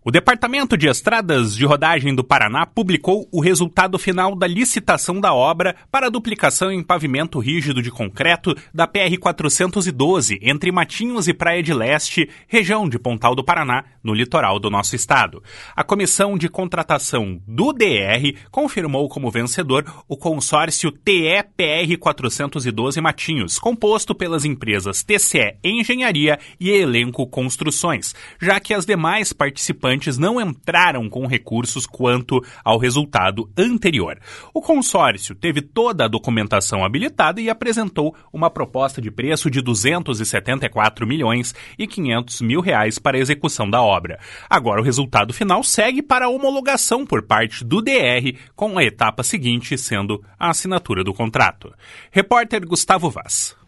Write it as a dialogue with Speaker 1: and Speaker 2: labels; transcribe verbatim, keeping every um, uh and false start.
Speaker 1: O Departamento de Estradas de Rodagem do Paraná publicou o resultado final da licitação da obra para a duplicação em pavimento rígido de concreto da P R quatrocentos e doze entre Matinhos e Praia de Leste, região de Pontal do Paraná, no litoral do nosso estado. A comissão de contratação do D R confirmou como vencedor o consórcio T E P R quatrocentos e doze Matinhos, composto pelas empresas T C E Engenharia e Elenco Construções, já que as demais participantes não entraram com recursos quanto ao resultado anterior. O consórcio teve toda a documentação habilitada e apresentou uma proposta de preço de duzentos e setenta e quatro milhões e quinhentos mil reais para a execução da obra. Agora o resultado final segue para a homologação por parte do D R, com a etapa seguinte sendo a assinatura do contrato. Repórter Gustavo Vaz.